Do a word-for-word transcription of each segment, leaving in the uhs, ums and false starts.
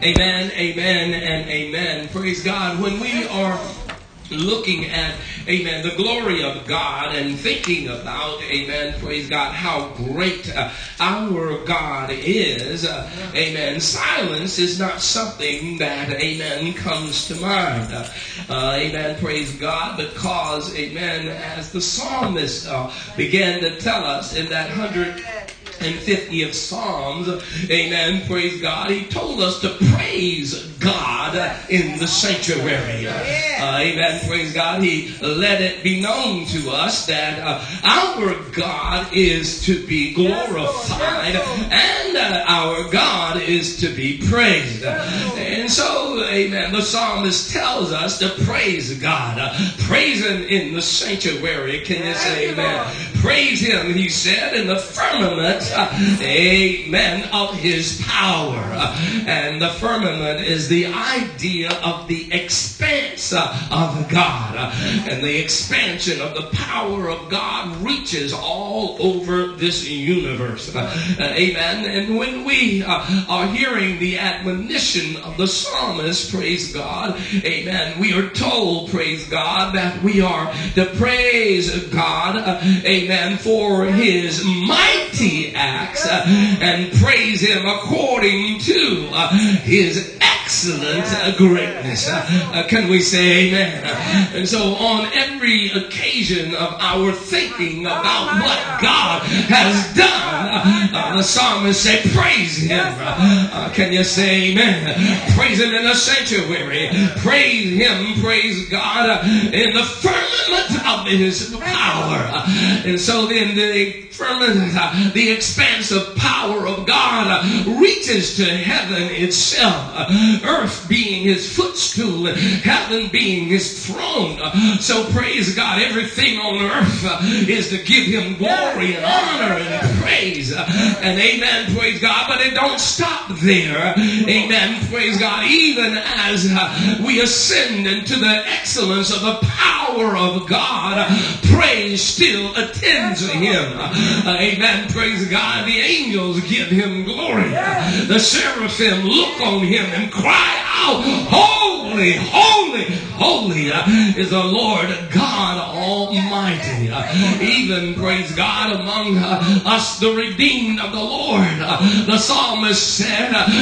Amen, amen, and amen. Praise God. When we are looking at, amen, the glory of God and thinking about, amen, praise God, how great uh, our God is, uh, amen, silence is not something that, amen, comes to mind. Uh, uh, amen, praise God, because, amen, as the psalmist uh, began to tell us in that hundred and fiftieth Psalms, amen, praise God, he told us to praise God in the sanctuary. Uh, amen, praise God. He let it be known to us that uh, our God is to be glorified and uh, our God is to be praised. And so, amen, the psalmist tells us to praise God. Uh, praise Him in the sanctuary. Can you say amen? Praise Him, he said, in the firmament, uh, amen, of His power. Uh, and the firmament is the idea of the expanse uh, of God. Uh, and the expansion of the power of God reaches all over this universe. Uh, uh, amen. And when we uh, are hearing the admonition of the psalmist, praise God, amen, we are told, praise God, that we are to praise God, uh, amen, for His mighty acts uh, and praise Him according to uh, His excellent uh, greatness. Uh, uh, can we say amen? Uh, and so on every occasion of our thinking about what God has done, uh, uh, the psalmist said, praise Him. Uh, uh, can you say amen? Praise Him in the sanctuary. Praise Him, praise God, uh, in the firmament of His power. Uh, and so then the firmament, uh, the expansive power of God uh, reaches to heaven itself. Uh, earth being His footstool and heaven being His throne. Uh, so praise God, everything on earth uh, is to give Him glory and honor and praise. Uh, and amen, praise God. But it don't stop there. Amen, praise God. Even as uh, we ascend into the excellence of the power of God, uh, praise still attends Him. Uh, amen, praise God. The angels give Him glory. Uh, the seraphim look on Him and cry out, holy, holy, holy uh, is the Lord God Almighty. Uh, even, praise God, among uh, us, the redeemed of the Lord, uh, the psalmist said, uh,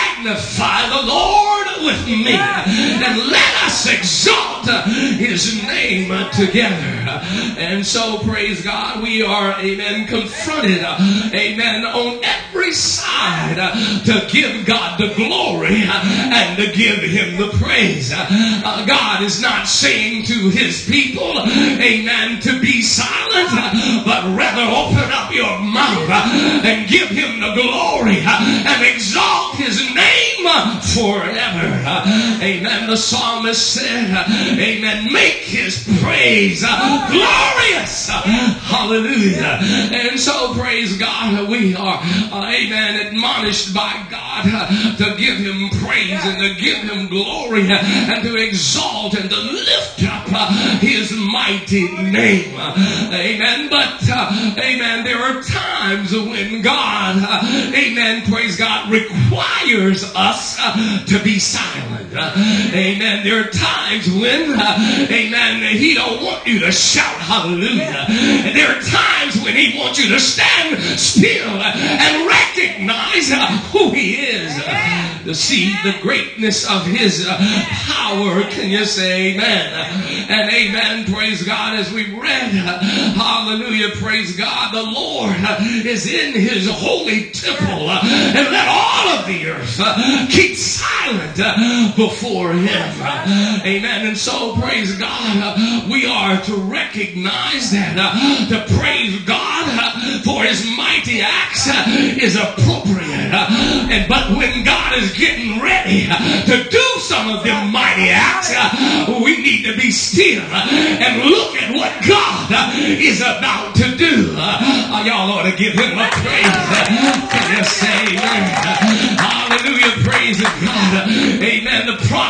magnify the Lord with me and let us exalt uh, His name uh, together. Uh, and so, praise God, we are, amen, confronted, uh, amen, on every side uh, to give God the glory uh, and to give Him the praise. Uh, God is not saying to His people, amen, to be silent, uh, but rather open up your mouth uh, and give Him the glory uh, and exalt His name uh, forever. Uh, amen. The psalmist said, uh, amen, make His praise uh, glorious. Uh, hallelujah. And so, praise God, we are, uh, amen, admonished by God uh, to give Him praise and to give Him glory uh, and to exalt and to lift up uh, His mighty name. Uh, amen. But, uh, amen, there are times when God, uh, amen, praise God, requires us uh, to be silent. Uh, amen. There are times when, uh, amen, He don't want you to shout hallelujah. And there are times when He wants you to stand still and recognize uh, who He is. Uh, to see the greatness of His uh, power. Can you say amen? And amen, praise God, as we read, uh, hallelujah, praise God, the Lord uh, is in His holy temple, uh, and let all of the earth uh, keep silent uh, before Him. Uh, amen. And so, praise God, uh, we are to recognize that uh, to praise God uh, for His mighty acts uh, is appropriate. Uh, and but when God is getting ready uh, to do some of them mighty acts, uh, we need to be still uh, and look at what God uh, is about to do. Uh, y'all ought to give Him a praise. Uh, can you say amen? Uh, hallelujah, praise God. Uh, amen. The prophet looked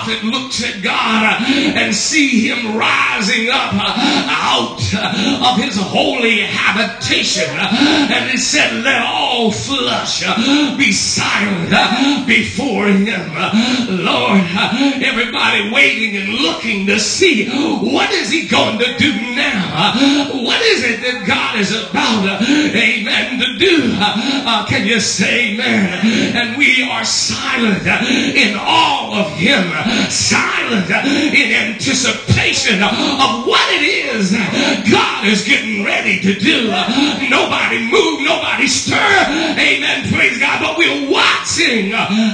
looks at God and see him rising up out of his holy habitation. And he said, let all flesh be silent before him. Lord, everybody waiting and looking to see what is he going to do now? What is it that God is about, amen, to do? Uh, can you say amen? And we are silent in awe of him, silent in anticipation of what it is God is getting ready to do. Nobody move, nobody stir, amen, praise God, but we're watching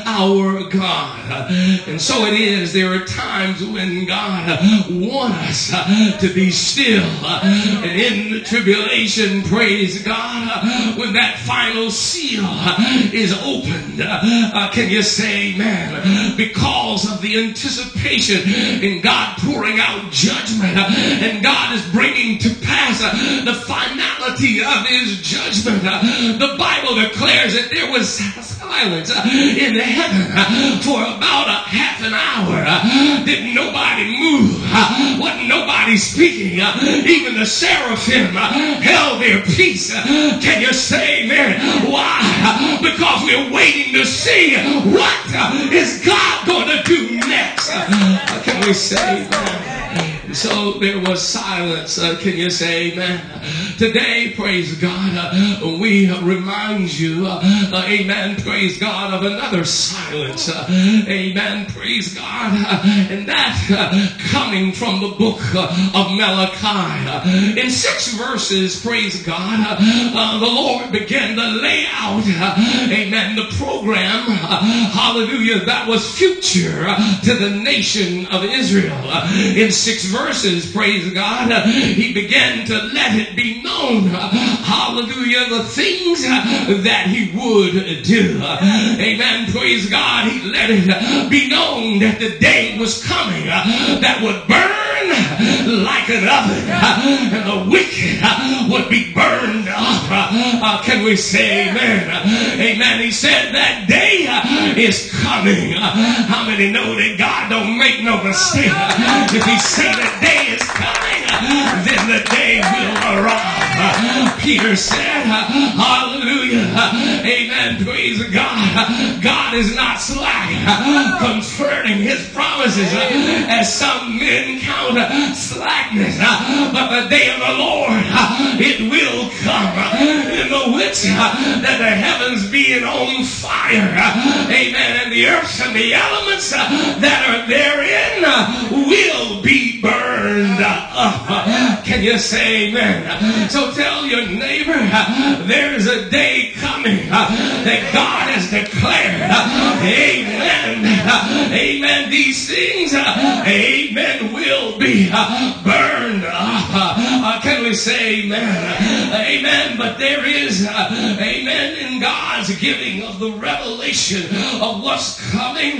our God. And so it is, there are times when God wants us to be still. And in the tribulation, praise God, when that final seal is opened, uh, can you say amen? Because of the anticipation in God pouring out judgment, uh, and God is bringing to pass uh, the finality of his judgment. Uh, the Bible declares that there was silence uh, in heaven uh, for about a half an hour. Uh, did nobody move? Uh, wasn't nobody speaking? Uh, even the seraphim uh, held their peace. Uh, can you say amen? Why? Uh, because we're waiting to see what uh, is God going to do next. Uh, can we say amen? So there was silence. Uh, can you say amen? Today, praise God, uh, we remind you, uh, uh, amen, praise God, of another silence. Uh, amen, praise God. Uh, and that uh, coming from the book uh, of Malachi. Uh, in six verses, praise God, uh, uh, the Lord began to lay out, uh, amen, the program, uh, hallelujah, that was future uh, to the nation of Israel. Uh, in six verses, Verses, praise God, uh, he began to let it be known, uh, hallelujah, the things uh, that he would do. Uh, amen, praise God, he let it uh, be known that the day was coming uh, that would burn like an oven, uh, and the wicked uh, would be burned up. Uh, uh, can we say amen? Uh, amen, he said that day uh, is coming. Uh, how many know that God don't make no mistake? Uh, if he said that day is coming, then the day will arrive. Peter said, hallelujah, amen, praise God. God is not slack concerning his promises, as some men count slackness, but the day of the Lord, it will come, in the which that the heavens being on fire, amen, and the earth and the elements that are therein will be burned up. Can you say amen? So tell your neighbor, there's a day coming that God has declared, amen, amen, these things, amen, will be burned up. Can we say amen? Amen. But there is, amen, in God's giving of the revelation of what's coming,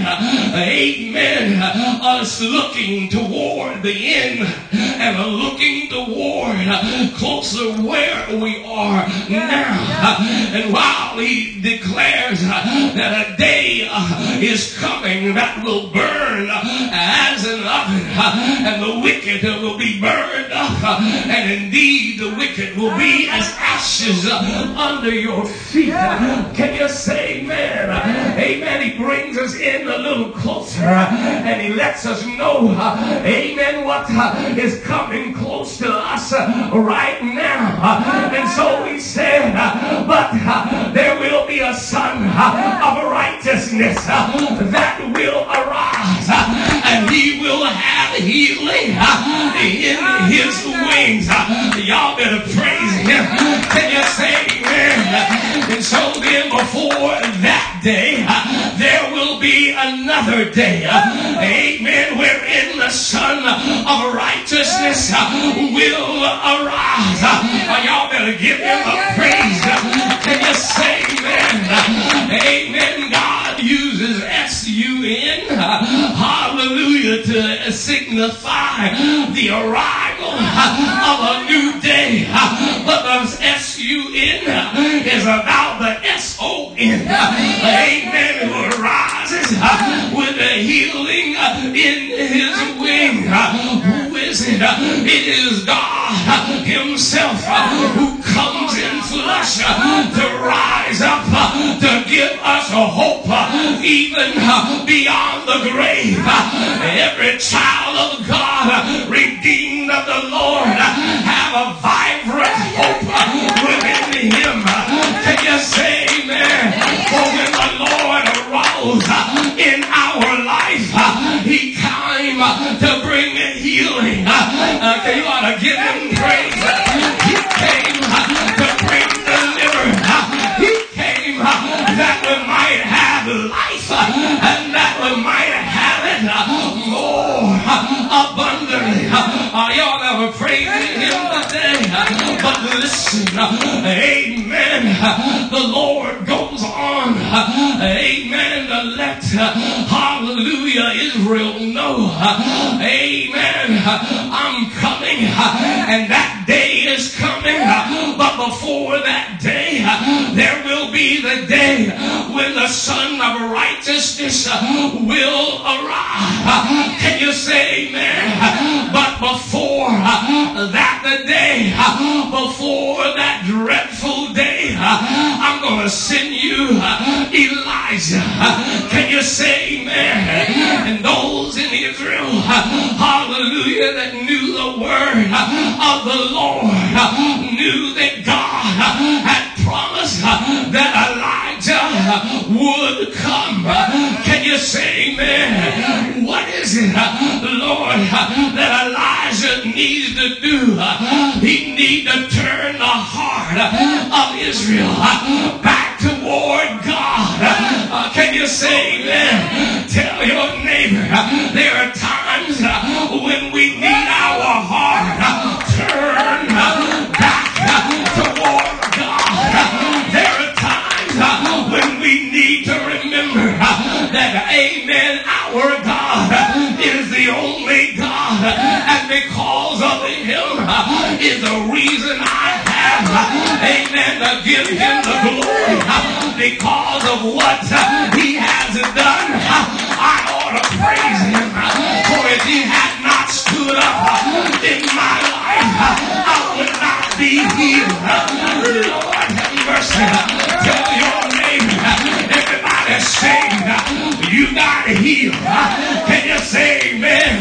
amen, us looking toward the end and looking toward closer where we are now. And while he declares that a day is coming that will burn as an oven, and the wicked will be burned up, and indeed the wicked will be as ashes under your feet. Can you say amen? Amen. He brings us in a little closer, and he lets us know, amen, what is coming close to us right now. And so he said, but there will be a son of righteousness that will arise, and he will have healing in his wings. Y'all better praise him. Can you say amen? And so then before that day, there will be another day, amen, wherein the Son of Righteousness will arise. Y'all better give him a praise. Can you say amen? Amen. God uses S U N, hallelujah, to signify the arrival of a new day. But the S U N is about the S O N. Amen. Who arises with the healing in his wing. Who is it? It is God himself who comes in flesh to rise up, to give us a hope even beyond the grave. Every child of God, redeemed of the Lord, have a vibrant hope within him. Can you say amen? For when the Lord arose in our life, he came to bring healing. Uh, you ought to give him praise. He came to bring deliverance. He came that we might have life and that we might have it more abundantly. Uh, y'all ever praise him today? But listen, amen. The Lord goes on, amen, to let, hallelujah, Israel know, amen, I'm coming, and that day is coming. But before that day, there will be the day when the Son of Righteousness will arrive. Can you say amen? But before that the day, before that dreadful day, I'm going to send you Elijah. Can you say amen? And those in Israel, hallelujah, that knew the word of the Lord, knew that God had promised that Elijah would come. Can you say amen? What is it, Lord, that Elijah needs to do? He needs to turn the heart of Israel back toward God. Uh, can you say amen? Tell your neighbor, there are times when we need our heart turned back toward God. There are times when we need to remember that, amen, our God is the only God, and because of him is the reason I have, amen, to give him the glory. Because of what he has done, I ought to praise him. For if he had not stood up in my life, I would not be here. Lord have mercy. Tell your neighbor, everybody saved, you got healed. Can you say amen?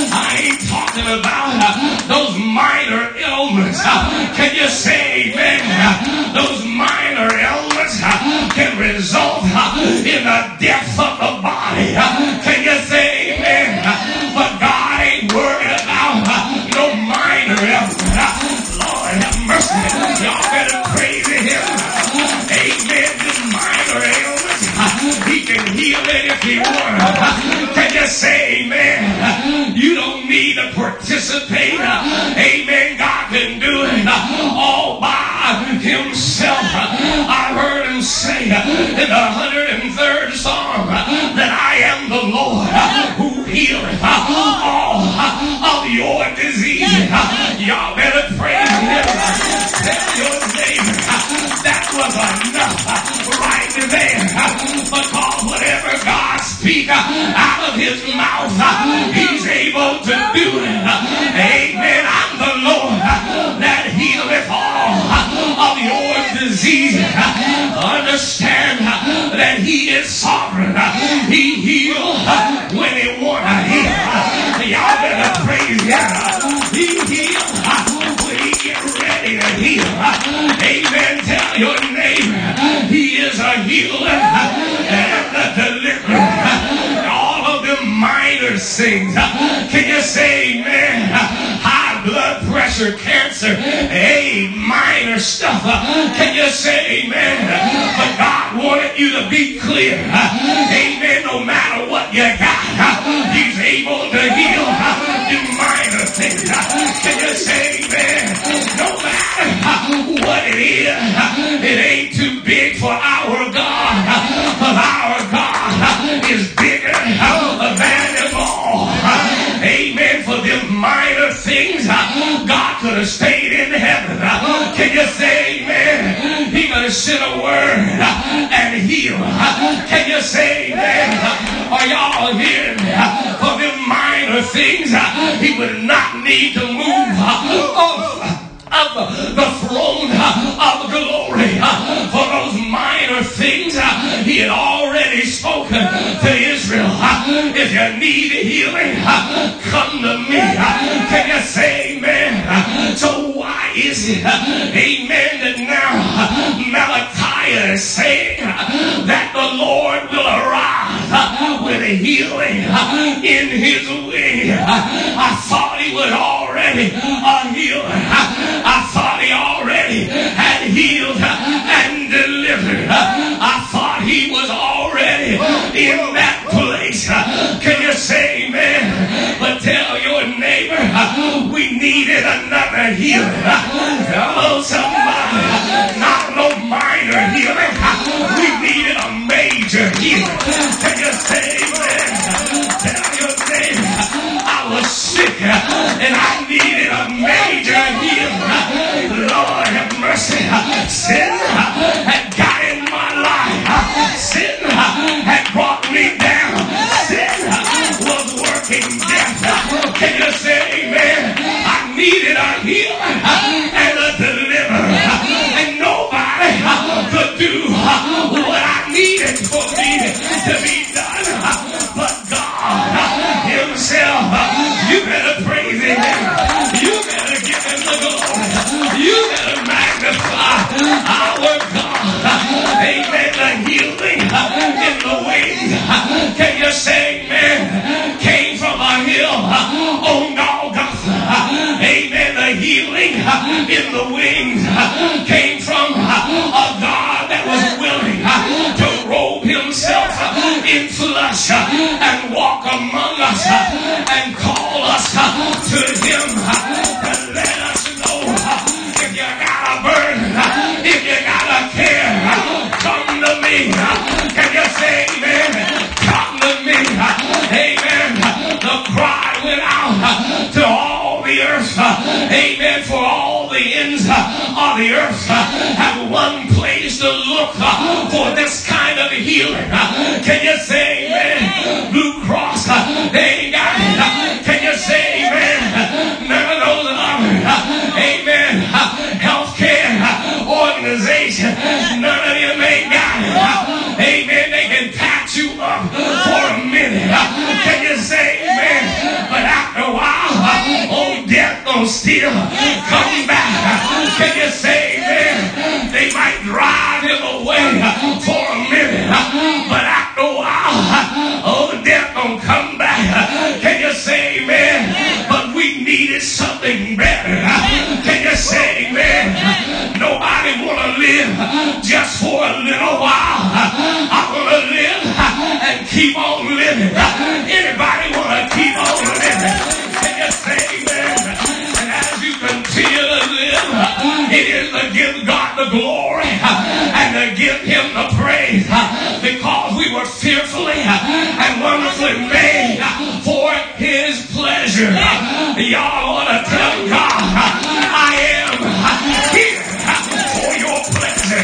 I ain't talking about those minor ailments. Can you say amen? Those minor ailments can result in the death of the body. Can you say amen? But God ain't worried about no minor ailments. Lord have mercy. Y'all better praise him. Amen. This minor ailments, he can heal it if he wants. Can you say amen? You don't need to participate. Amen. God can do it all by himself. I heard him say in the one hundred third Psalm that I am the Lord who healeth all of your diseases. Y'all better praise him. Tell your neighbor that was enough right there. Because whatever God speaks out of his mouth, he's able to do it. Amen. I'm the Lord that healeth all of your diseases. Understand that he is sovereign. He heals when he wants to heal. Y'all better praise him. He heals when he gets ready to heal. Amen. Tell your neighbor he is a healer and a deliverer. All of them minor things. Can you say amen? High blood pressure, cancer, hey, minor stuff. Can you say amen? But God wanted you to be clear. Amen. No matter what you got, he's able to heal you minor things. Can you say amen? No matter what it is, it ain't too big for our God. Our God is bigger than them all. Amen. For them minor things, God could have stayed in heaven. Can you say amen? He could have sent a word and heal. Can you say amen? Are y'all hearing me? For the minor things, he would not need to move off of the throne of glory. For those minor things, he had already spoken to Israel. If you need healing, come to me. Can you say amen? So why is it, amen, that now Malachi is saying that the Lord will arise with healing in his wing? I thought he was already a healer. I thought he already had healed and delivered. I thought he was already in that place. Can you say amen? But tell your neighbor, we needed another healing. Hello, somebody. Not no minor healing. We needed a major healing. Can you say amen? Tell your neighbor, I was sick and I needed a major healing. Lord have mercy. Sin had got in my life. Sin had brought me down. Sin was working death. Can you say amen? I needed a healer and a deliverer. And nobody could do what I needed for me to be done but God himself. You better praise him. You better give him the glory. You better magnify our God. Amen. The healing in the wings. Can you say amen? Came from a hill on Golgotha. Amen. The healing in the wings came from a God that was willing to robe himself in flesh and walk among us and call us to him to let us know if you got a burden, if you got a care, come to me. Can you say amen? Come to me. Amen. The cry went out to all the earth. Amen. For all the ends of the earth have one place to look for this kind of healing. Can you say amen? Blue Cross, they ain't got it. Can you say amen? None of those others. Amen. Healthcare organization, none of them ain't got it. Amen. They can patch you up for a minute. Can you say amen? But after a while, old death gonna still come back. Can you say amen? They might drive him away for a minute, but after a while, old death gonna come back. Can you say amen? But we needed something better. Can you say amen? Nobody wanna live just for a little while. I wanna live and keep on living. Anybody wanna keep on living? Can you say amen? And as you continue to live, it is to give God the glory and to give him the praise, because we were fearfully and wonderfully made for his pleasure. Y'all ought to tell God, I am here for your pleasure.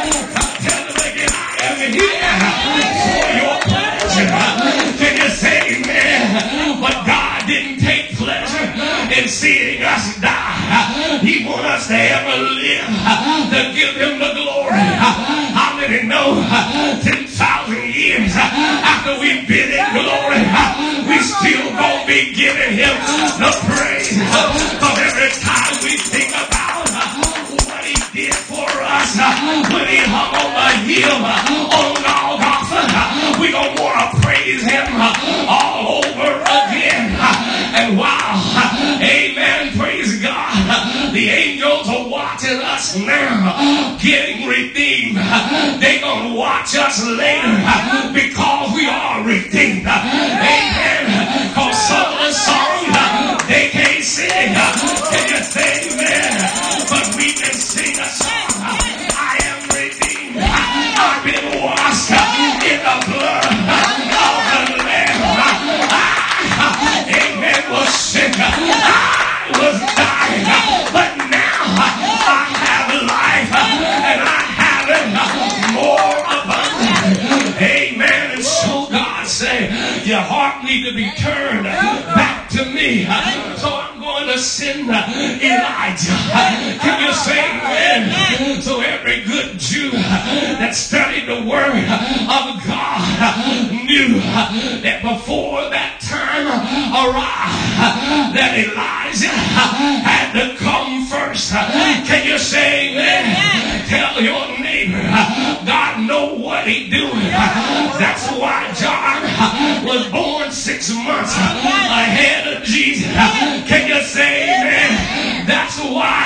Tell him again, I am here for your pleasure. Can you say amen? But God didn't take pleasure in seeing us die. He wants us to ever live to give him the glory. How many know ten thousand years after we've been in glory, we still gonna be giving him the praise? Because every time we think about what he did for us when he hung on the hill on Golgotha, we gonna want to praise him all over again. And wow, amen, praise God, the angels are watching us now getting redeemed. They gonna watch us later because we are redeemed. Amen. Because some of the songs they can't sing. Can you say amen? But we can sing a song. I am redeemed. I've been washed in the blood of the Lamb. I, amen, was sick. I was dying. But now I have life and I have it more abundant. Amen. And your heart needs to be turned back to me. So I'm going to send Elijah. Can you say amen? So every good Jew that studied the word of God knew that before that time arrived, that Elijah had to come first. Can you say amen? Tell your neighbor, God know what he doing. That's why John was born six months ahead of Jesus. Can you say amen? That's why,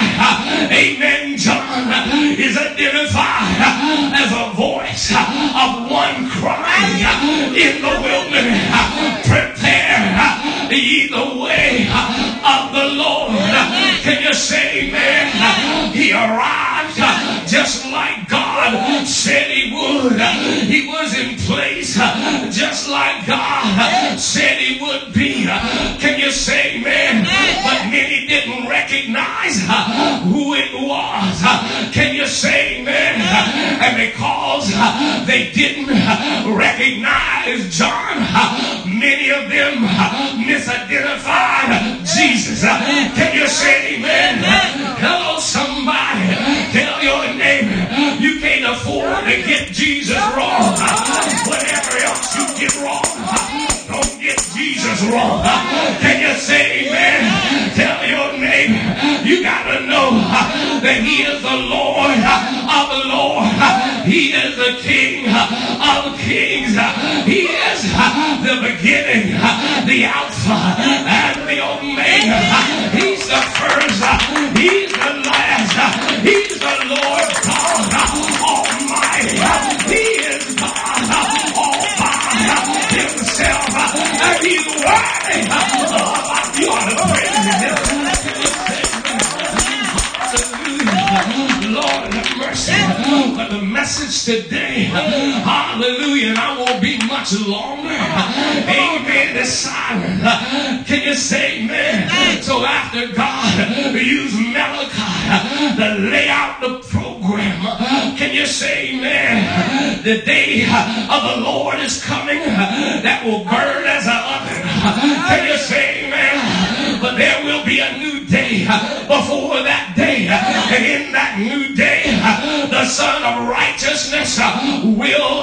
amen, John is identified as a voice of one crying in the wilderness, prepare ye the way of the Lord. Can you say amen? He arrived just like God said he would. He was in place just like God said he would be. Can you say amen? But many didn't recognize who it was. Can you say amen? And because they didn't recognize John, many of them misidentified Jesus. Can you say amen? Hello, somebody. Tell your neighbor, you can't afford to get Jesus wrong. Whatever else you get wrong, don't get Jesus wrong. Can you say amen? Tell your neighbor, you got to know that he is the Lord of the Lord. He is the King of kings. He is the beginning, the Alpha and the Omega. He's the first. He's the last. He's the Lord God Almighty. He is God all by himself. And he's worthy. You ought to praise him. Lord have mercy. But the message today, hallelujah, and I won't be much longer. Amen. Is silent. Can you say amen? So after God used Malachi to lay out the program, can you say amen? The day of the Lord is coming that will burn as an oven. Can you say amen? But there will be a new day before that day. And in that new day, the Son of Righteousness will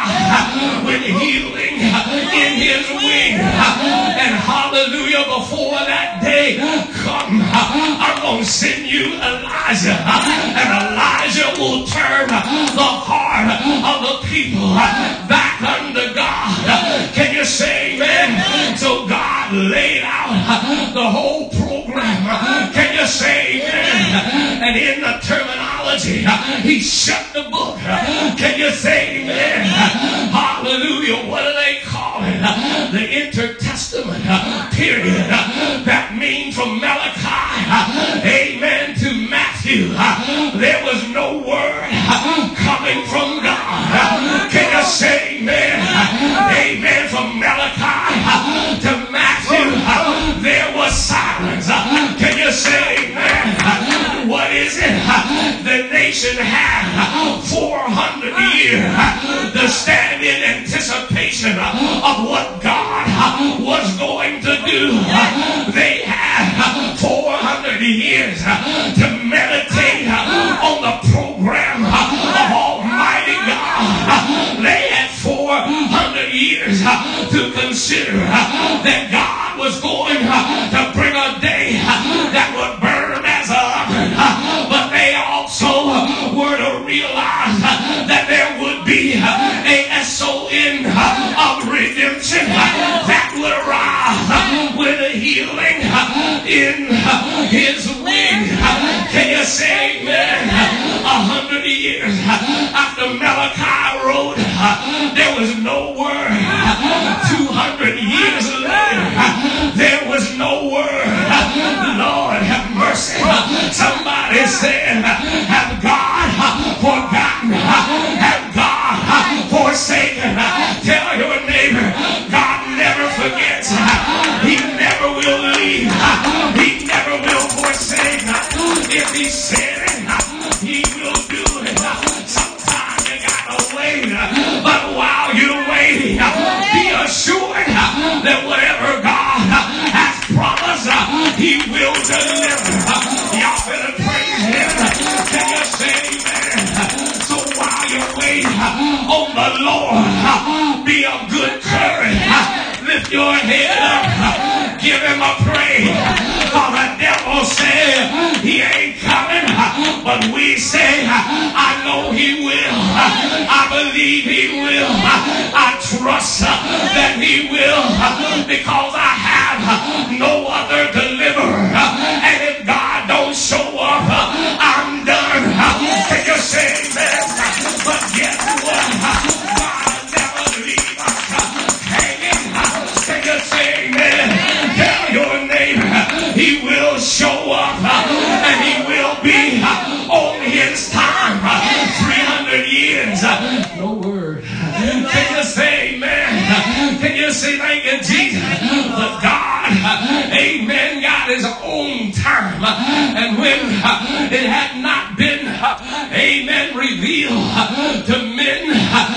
arrive with healing in his wing. And hallelujah, before that day come, I'm going to send you Elijah. And Elijah will turn the heart of the people back unto God. Can you say amen? So God laid out the whole program. Can you say amen? And in the terminology, he shut the book. Can you say amen? Hallelujah. What do they call it? The intertestament period. That means from Malachi, amen, to Matthew, there was no word coming from God. Can you say amen? Amen. From Malachi to Matthew, there was silence. Can you say amen? What is it? The nation had four hundred years to stand in anticipation of what God was going to do. They had four hundred years to meditate on the program of Almighty God. They had four hundred years to consider that God was going to bring a day that would burn as an oven. But they also were to realize that there would be a S O N of redemption that would arise with a healing in his wing. Can you say amen? A hundred years after Malachi wrote, there was no word. Two hundred years later, there was no word. Lord have mercy. Somebody said, have God forgotten? Have God forsaken? Tell your neighbor, God never forgets. He never will leave. He never will forsake. If he said it, he will do it. Sometimes you gotta wait, but while you're waiting, be assured delivered. Y'all better praise him. Can you say amen? So while you wait on the Lord, be of good courage. Lift your head up. Give him a praise. For the devil said he ain't coming, but we say, I know he will. I believe he will. I trust that he will, because I have no other deliverer. And if God don't show up, I'm done. Can you say amen? But guess what? God never leave us hanging. Can you say amen? Tell your neighbor he will show up and he will be on his time. three hundred years. No word. Can you say amen? Can you say thank you, Jesus? But God, amen, got his own time. And when it had not been, amen, revealed to men,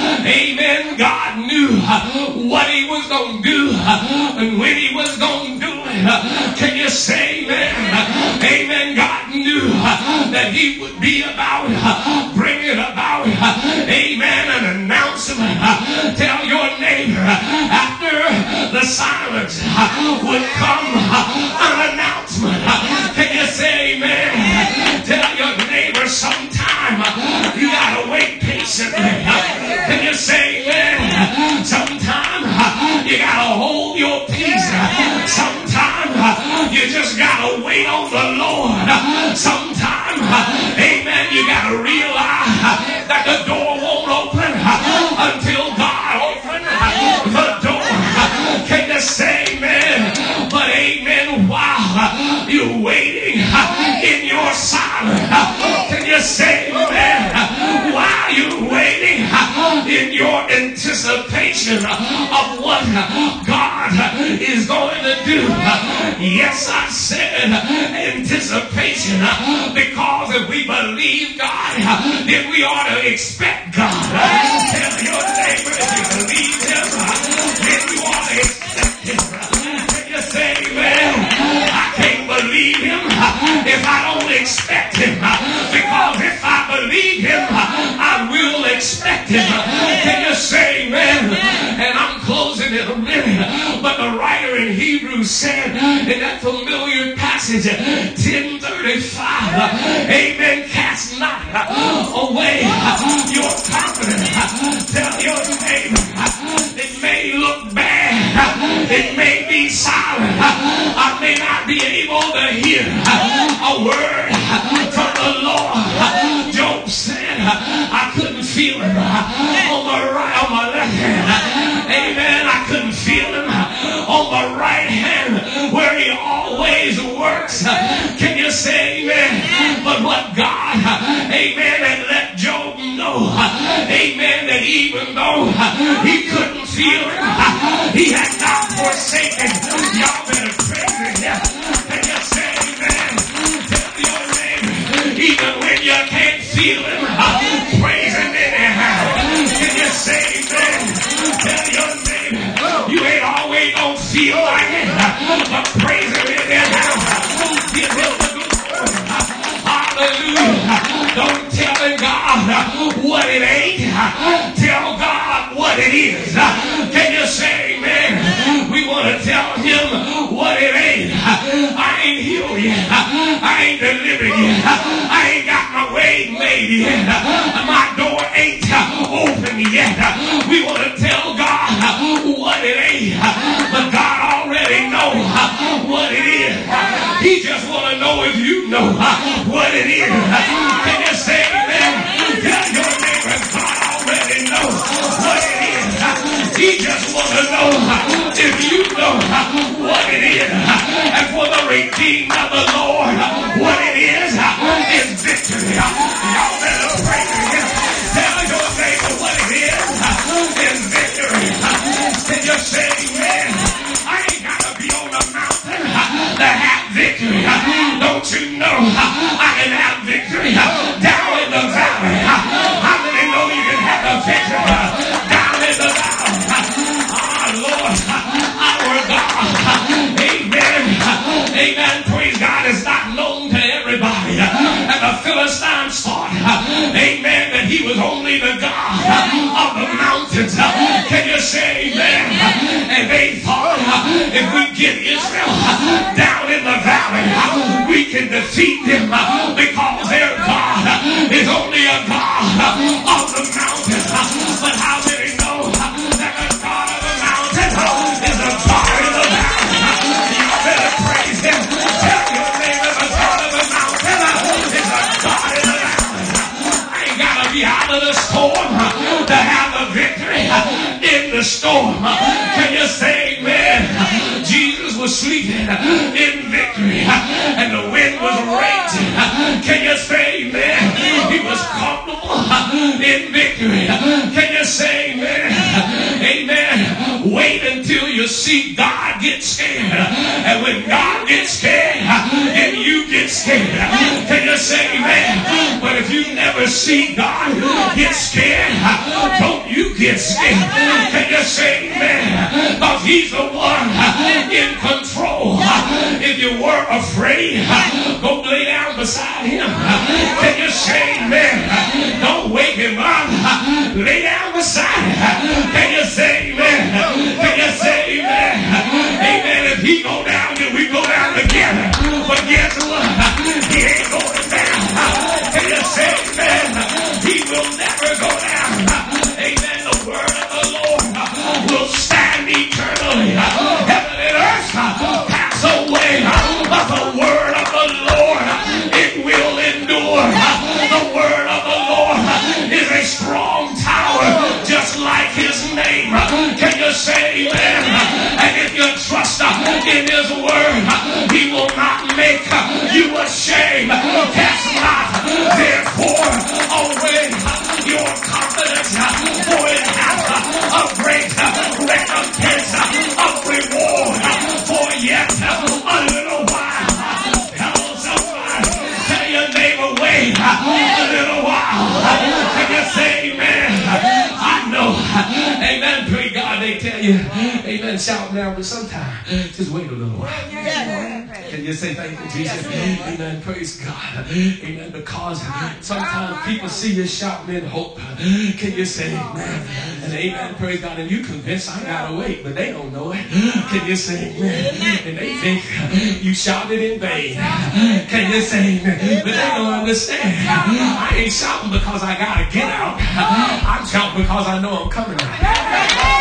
amen, God knew what he was going to do and when he was going to do it. Can you say amen? Amen. God knew that he would be about bringing about, amen, an announcement. Tell your neighbor, after the silence would come an announcement. Can you say amen? Tell your neighbor, sometime you gotta wait patiently. Can you say amen? Sometime you gotta hold your peace. Sometime you just gotta wait on the Lord. Sometime, amen, you gotta realize that the door won't open until God opens the door. Can you say amen? But amen, while you're waiting in your silence, can you say amen? While you're waiting in your anticipation of what God is going to do. Yes, I said anticipation, because if we believe God, then we ought to expect God. Tell your neighbor, if you believe him, then you ought to expect him. Can you say amen? I can't believe him if I don't expect him, because if I believe him, I will expect him. Can you say amen? And I'm closing in a minute, but the writer in Hebrews said in that familiar passage, ten thirty-five, amen, cast not away your confidence. Tell your neighbor, it may look bad, it may be silent, I may not be able to hear a word from the Lord. Job said, I couldn't feel him on my right, on my left hand. Amen. I couldn't feel him on the right hand where he always works. Can you say amen? But what God, amen, had let Job know, amen, that even though he couldn't feel him, he had not forsaken. Y'all better praise him. Can you say amen? Tell your neighbor, even when you can't feel him, praise him anyhow. Can you say amen? Tell your neighbor, you ain't always gonna feel like it, but praise him anyhow. Give him the good word. Hallelujah. Don't tell God what it ain't. Tell God what it is. Can you say amen? We want to tell him what it ain't. I ain't healed yet. I ain't delivered yet. I ain't got my way made yet. My door ain't open yet. We want to tell God what it ain't. But God already knows what it is. He just want to know if you know what it is. Can you say amen? Tell your neighbor, God already knows what it is. He just want to know if you know what it is. And for the redeemed of the Lord, what it is is victory. Y'all better pray to him. Tell your neighbor what it is is victory. Can you say amen? I ain't got to be on the mountain to have victory. Don't you know I can have victory down in the valley? How many know you can have the victory down in the valley? Ah, Lord, our God. Amen. Amen. Praise God. It's mountains. Can you say amen? And they thought if we get Israel down in the valley, we can defeat them because their God is only a God of the mountain. But how many know that the God of the mountain is a God in the valley? You better praise him. Tell your neighbor the God of the mountain is a God in the valley. I ain't got to be out of the storm to have the victory in the storm. Can you say amen? Jesus was sleeping in victory and the wind was raging. Can you say amen? He was comfortable in victory. Can you say amen? Amen. Wait until you see God get scared. And when God gets scared, and you get scared. Can you say amen? But if you never see God get scared, don't you get scared. Can you say amen? Because he's the one in control. If you were afraid, go lay down beside him. Can you say amen? Don't wake him up. Lay down beside him. Can you say amen? Can you say amen? Amen. If he go down, then we go down together. But guess what? He ain't going down. Can you say amen? He will never go down. Amen. The word of the Lord will stand eternally. Heaven and earth pass away, but the word of the Lord, it will endure. The word of the Lord is a strong tower, just like his name. Can you say amen? And if you trust in his word, he will not make you ashamed. Cast not therefore away your confidence, for it hath a great recompense of reward. For yet a little while, hello somebody, tell your neighbor, wait a little while. Can you say amen? I know, amen, pray God, they tell you, amen, shout now, but sometimes just wait a little while. Can you say thank you, Jesus? Amen, praise God. Amen, because sometimes people see you shouting in hope. Can you say amen? And amen, praise God, and you convinced I gotta wait, but they don't know it. Can you say amen? And they think you shouted in vain. Can you say amen? But they don't understand. I ain't shouting because I gotta get out. I'm shouting because I know I'm coming out.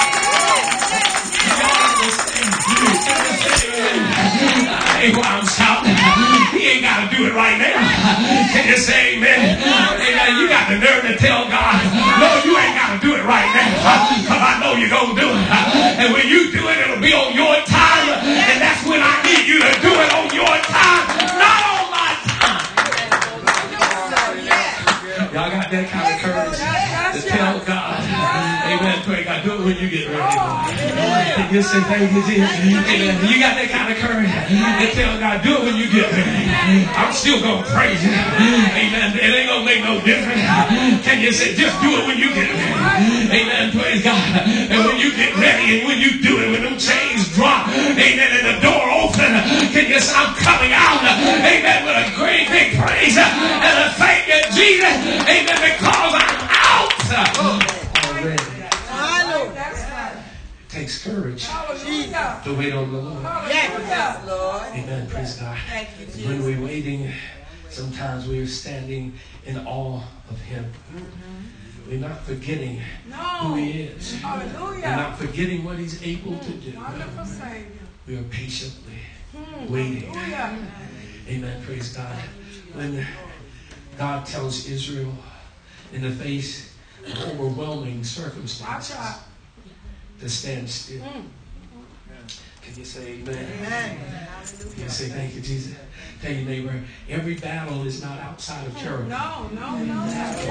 Ain't why I'm shouting. He ain't got to do it right now. Can you say amen? Amen. You got the nerve to tell God, no, you ain't got to do it right now, because I know you're going to do it. And when you do it, it'll be on your time. And that's when I need you to do it on your time, not on my time. Y'all got that kind of courage to tell God, amen, pray God, do it when you get ready. Can you say thank you, Jesus? Amen. You got that kind of courage to tell God, do it when you get ready. I'm still going to praise you. Amen. It ain't going to make no difference. Can you say, just do it when you get ready. Amen. Praise God. And when you get ready and when you do it, when them chains drop, amen, and the door open, can you say, I'm coming out, amen, with a great big praise and a thank you, Jesus. Amen. Because I'm out already. It takes courage to wait on the Lord. Yes, Lord. Amen. Praise God. When we're waiting, sometimes we're standing in awe of him. Mm-hmm. We're not forgetting no. who he is. Hallelujah. We're not forgetting what he's able to do. Wonderful Savior. We are patiently hmm. waiting. Hallelujah. Amen. Praise God. When God tells Israel in the face of overwhelming circumstances to stand still. Mm. Can you say amen? Amen. Can you say thank you, Jesus? Tell your neighbor, every battle is not outside of Jericho. No, no, no.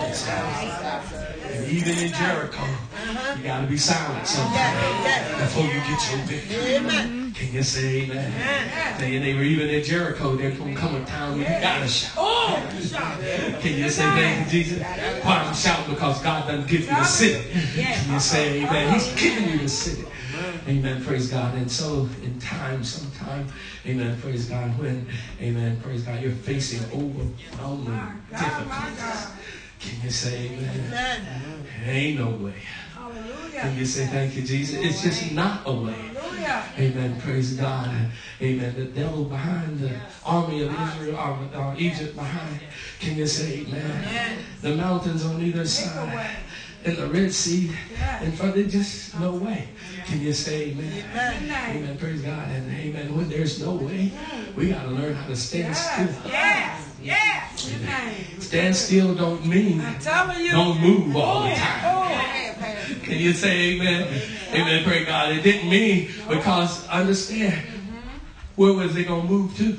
And even in Jericho, you got to be silent sometimes before you get your victory. Amen. Can you say amen? Amen. Tell your neighbor, even in Jericho, there's going to come a time when you got to shout. Oh, can you say thank you, Jesus? Why I'm shouting? Because God doesn't give you the city. Can you say amen? He's giving you the city. Amen, praise God. And so in time, sometime, amen, praise God, when, amen, praise God, you're facing overwhelming difficulties. Can you say amen? Amen. Ain't no way. Can you say thank you, Jesus? It's just not a way. Amen. Praise God. Amen. The devil behind the army of Israel, or, or Egypt behind. Can you say amen? The mountains on either side. And the Red Sea in front, there's just no way. Can you say amen? Amen? Amen. Praise God. And amen. When there's no way, we got to learn how to stand still. Yes. Yes. Amen. Stand still don't mean don't move all the time. Can you say amen? Amen. Praise God. It didn't mean because understand where was they going to move to?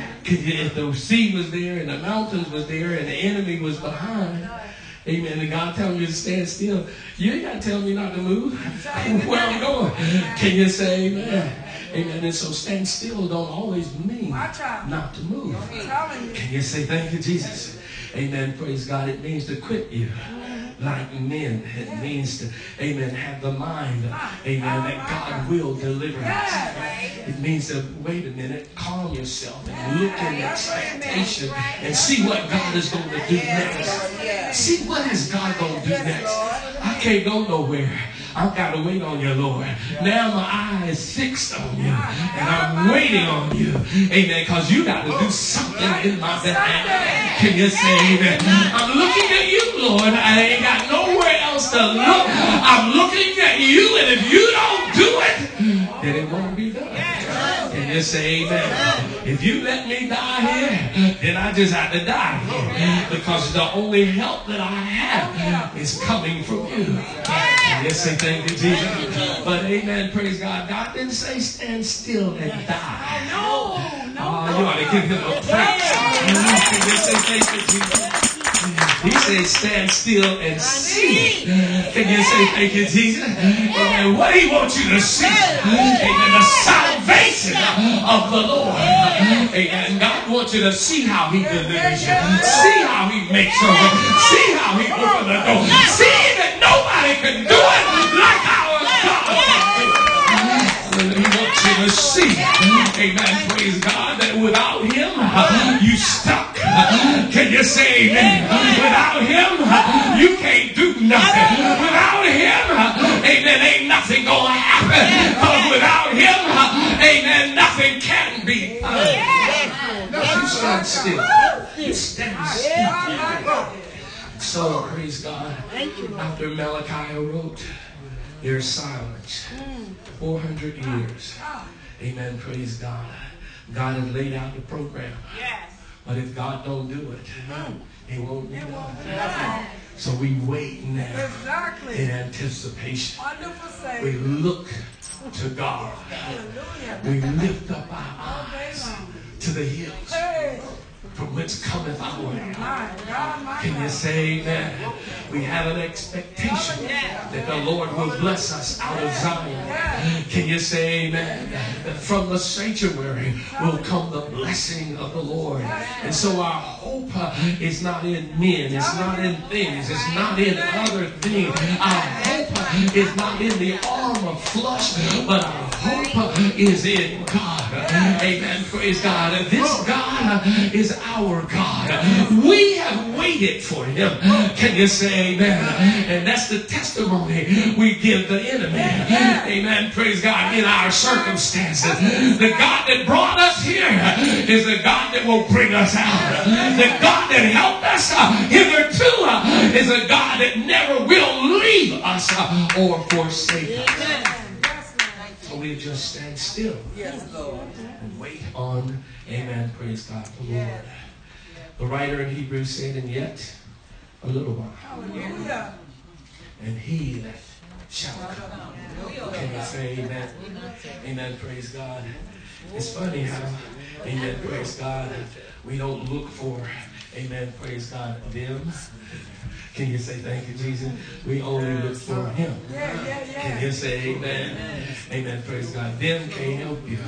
If the sea was there and the mountains was there and the enemy was behind. Amen. And God telling you to stand still. You ain't got to tell me not to move. Where I'm going. Can you say amen? Amen. And so stand still don't always mean not to move. Can you say thank you, Jesus? Amen. Praise God. It means to quit you like men. It means to, amen, have the mind, amen, that God will deliver us. It means to, wait a minute, calm yourself and look in expectation and see what God is going to do next. See what is God going to do next. I can't go nowhere. I've got to wait on you, Lord. Now my eye is fixed on you. And I'm waiting on you. Amen. Because you got to do something in my behalf. Can you say amen? I'm looking at you, Lord. I ain't got nowhere else to look. I'm looking at you. And if you don't do it, then it won't be done. Can you say amen? If you let me die here, then I just have to die here. Because the only help that I have is coming from you. Yes, say thank you, Jesus. But amen, praise God. God didn't say stand still and die. No, no. Oh, you ought to give him a praise. Yes, say thank you, Jesus. He said stand still and see. Can you say thank you, Jesus? And what he wants you to see, amen, the salvation of the Lord. Amen. God wants you to see how he delivers you. See how he makes a way. See how he opens the door. See that nobody can do it like our God can do it. He wants you to see, amen, praise God, that without him, you stuck. Can you say amen? Without him, you can't do nothing. Without him, amen, ain't nothing gonna happen. Because without him, amen, nothing can be done. You stand still. You stand still. So, praise God, after Malachi wrote, there's silence. four hundred years. Amen, praise God. God has laid out the program. But if God don't do it, it won't be done. So we wait now in anticipation. We look to God. We lift up our eyes to the hills from whence cometh our help. Can you say amen? We have an expectation that the Lord will bless us out of Zion. Can you say amen? That from the sanctuary will come the blessing of the Lord. And so our hope is not in men. It's not in things. It's not in other things. Our hope is not in the arm of flesh, but our hope is in God. Amen. Praise God. This God is our God. We have waited for him. Can you say amen? And that's the testimony we give the enemy. Amen. Praise God. In our circumstances, the God that brought us here is the God that will bring us out. The God that helped us hitherto is a God that never will leave us or forsake us. So we just stand still and wait on, amen, praise God, the Lord. The writer in Hebrews said, and yet a little while. Hallelujah. And he that shall come. Can you say amen? Amen, praise God. It's funny how, amen, praise God, we don't look for, amen, praise God, them. Can you say thank you, Jesus? We only look for him. Yeah, yeah, yeah. Can you say amen? Amen? Amen. Praise God. Them can't help you.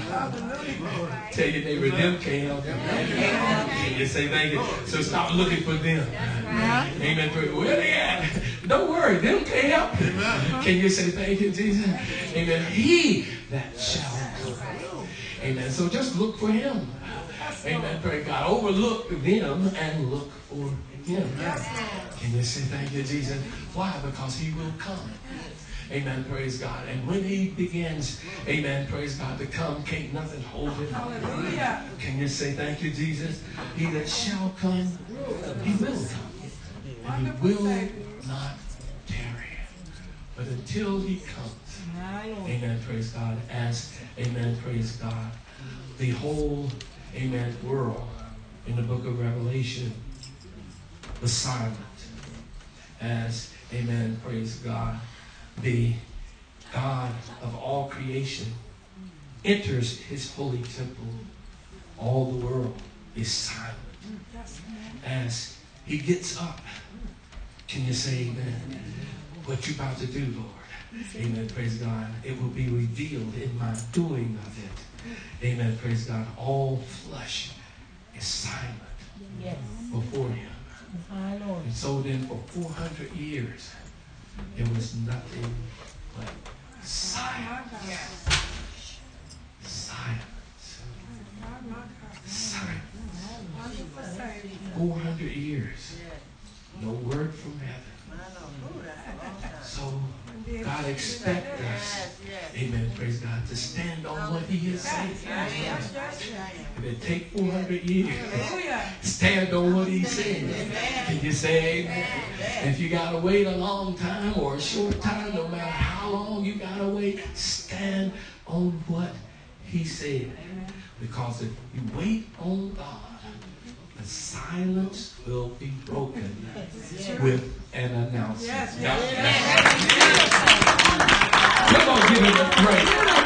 Tell your neighbor, them can't help you. Can you say thank you? So stop looking for them. Amen. Where they at? Don't worry. Them can't help you. Can you say thank you, Jesus? Amen. He that shall come. Amen. So just look for him. Amen. Praise God. Overlook them and look for him. him. Can you say thank you, Jesus? Why? Because he will come. Amen, praise God. And when he begins, amen, praise God, to come, can't nothing hold him. Hallelujah. Can you say thank you, Jesus? He that shall come, he will come. And he will not tarry. But until he comes, amen, praise God, as, amen, praise God, the whole, amen, world in the book of Revelation was silent. As, amen, praise God, the God of all creation enters his holy temple, all the world is silent. As he gets up, can you say amen? What you about to do, Lord? Amen, praise God. It will be revealed in my doing of it. Amen, praise God. All flesh is silent before him. And so then for four hundred years, there was nothing but silence. Silence. Silence. four hundred years. No word from heaven. So God expects us, amen, praise God, to stand on what he has said. If it take four hundred years, stand on what he said. Can you say amen? If you got to wait a long time or a short time, no matter how long you got to wait, stand on what he said. Because if you wait on God, the silence will be broken with an announcement. Come on, give him a praise.